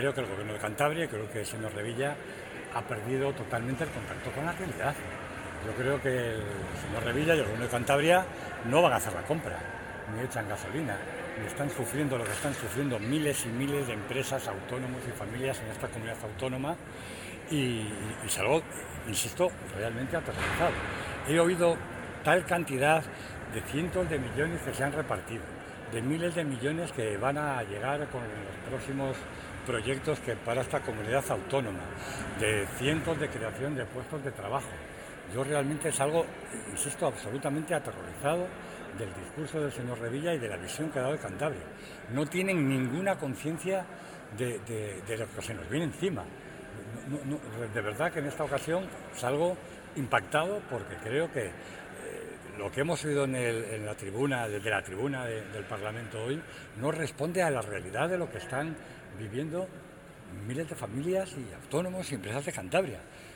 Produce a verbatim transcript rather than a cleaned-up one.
Creo que el Gobierno de Cantabria, creo que el señor Revilla ha perdido totalmente el contacto con la realidad. Yo creo que el señor Revilla y el Gobierno de Cantabria no van a hacer la compra, ni echan gasolina, ni están sufriendo lo que están sufriendo miles y miles de empresas, autónomos y familias en esta comunidad autónoma, y, y es algo, insisto, realmente aterrorizado. He oído tal cantidad de cientos de millones que se han repartido, de miles de millones que van a llegar con los próximos proyectos que para esta comunidad autónoma, de cientos de creación de puestos de trabajo. Yo realmente es algo, insisto, absolutamente aterrorizado del discurso del señor Revilla y de la visión que ha dado de Cantabria. No tienen ninguna conciencia de, de, de lo que se nos viene encima. No, no, de verdad que en esta ocasión salgo impactado porque creo que eh, lo que hemos oído en, el, en la tribuna, desde la tribuna de, del Parlamento hoy, no responde a la realidad de lo que están viviendo miles de familias y autónomos y empresas de Cantabria.